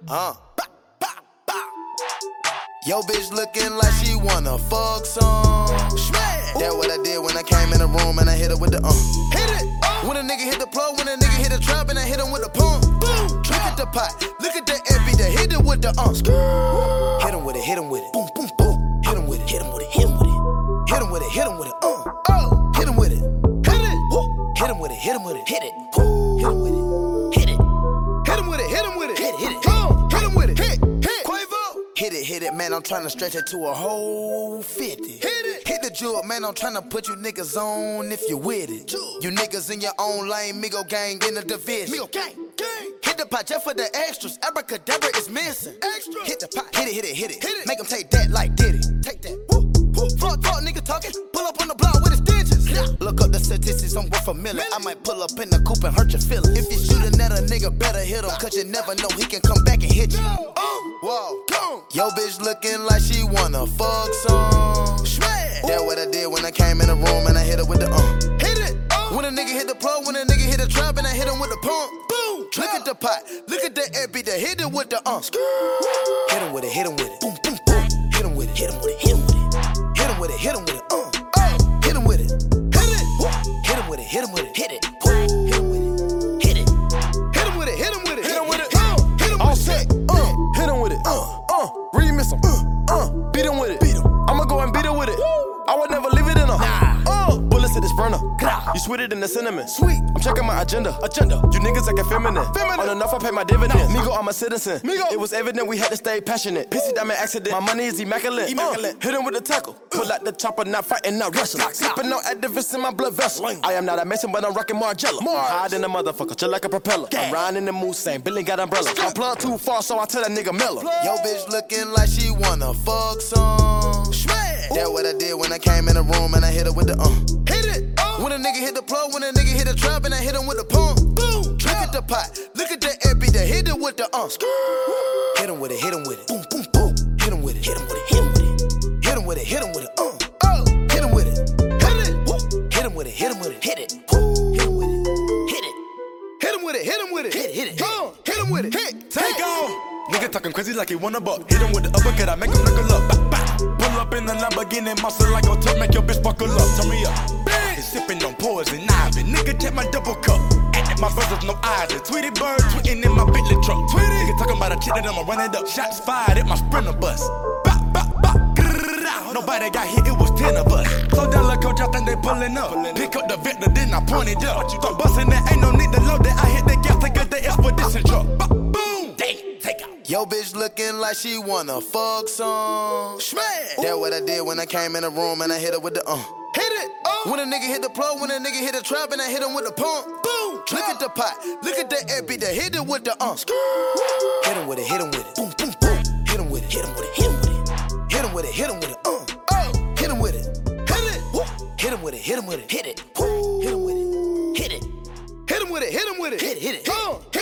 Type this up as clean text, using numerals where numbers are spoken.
Yo, bitch looking like she wanna fuck some. That's what I did when I came in the room and I hit her with the Hit it! When a nigga hit the plug, when a nigga hit the trap and I hit him with the pump. Boom! Look at the pot, look at the MP, that hit it with the Hit him with it, hit him with it. Boom, boom, boom. Hit him with it, hit him with it, hit him with it. Hit him with it, hit him with it. Hit him with it. Hit it! Hit him with it, hit him with it. Hit it! Hit him with it. Hit it! Hit him with it, hit him with it. Hit it! Hit him with it. Hit! Hit it, man, I'm tryna stretch it to a whole 50. Hit it! Hit the jewel, man, I'm tryna put you niggas on if you with it. You niggas in your own lane, Migo gang in the division. Migo gang, gang. Hit the pot just for the extras, abracadabra is missing. Extra. Hit the pot, hit it, hit it. Make them take that like Diddy. Take that. Woo, woo. Fuck, nigga talking, pull up on the block with his digits. Yeah. Look up the statistics, I'm worth a million. I might pull up in the coupe and hurt your feelings. If you shootin' at a nigga, better hit him, cause you never know he can come back and hit you. Whoa. Yo, bitch looking like she wanna fuck some. That's what I did when I came in the room and I hit her with the Hit it! When a nigga hit the plug, when a nigga hit the trap and I hit him with the pump. Boom! Look at the pot, look at the MP, that hit it with the Hit him with it, hit him with it. Boom, boom, boom. Hit him with it, hit him with it, hit him with it. Hit him with it, hit him with it. Hit him with it. Hit it! Hit him with it, hit him with it. Hit it! Hit him with it. Hit it! Hit him with it, hit him with it. Hit him with it. Hit him with it. All set. Hit him with it. Remix him. Beat him with it. I'ma go and beat her with it. I would never leave it in her. Bullets to this burner. You sweeter than the cinnamon. Sweet. I'm checking my agenda. You niggas acting feminine. On enough, I pay my dividends. Migo, I'm a citizen. It was evident we had to stay passionate. Pissy diamond accident. My money is immaculate. Hit him with the tackle. Pull out the chopper, not fighting, not wrestling. Sipping on Actavis in my blood vessel. I am not a mason, but I'm rocking Margiela. Higher than a motherfucker, just like a propeller. I'm riding in the mood, same Billy got umbrella. I plug too far, so I tell that nigga Miller. Yo, bitch looking like she wanna fuck some. That's what I did when I came in the room and I hit her with the Hit it! When a nigga hit the plug, when a nigga hit the trap and I hit him with the pump. Boom! Look at the pot, look at the MP, that hit it with the Hit him with it, hit him with it. Boom, boom, boom. Hit him with it, hit him with it, hit him with it. Hit him with it, hit him with it. Hit him with it. Hit it! Hit him with it, hit him with it. Hit it! Hit him with it. Hit it! Hit him with it, hit him with it. Hit it! Hit him with it. Hit! Take off! Nigga talking crazy like he want a buck. Hit him with the uppercut, I make him knuckle up. Pull up in the Lamborghini, muscle like a tuck, make your bitch buckle up. Turn me up. Sipping on poison ivy. Nigga, take my double cup. At my brothers, no eyes. Tweety bird tweeting in my Bentley truck. Nigga talking about a chick that I'ma run it up. Shots fired at my Sprinter bus. Bop, bop, bop. Nobody got hit, it was 10 of us. So down like coach, I think they pulling up. Pick up the vector, then I point it up. Start busting that, ain't no need to load that. I hit the gas, take out the expedition truck. Boom, take out. Yo, bitch looking like she wanna fuck some. That's what I did when I came in the room and I hit her with the Hit it! When a nigga hit the plug, when a nigga hit the trap and I hit him with the pump. Boom! Look at the pot, look at the MP, that hit it with the Hit him with it, hit him with it. Boom, boom, boom. Hit him with it, hit him with it, hit him with it. Hit him with it, hit him with it. Hit him with it. Hit it! Hit him with it, hit him with it. Hit it! Hit him with it. Hit it! Hit him with it, hit him with it. Hit it!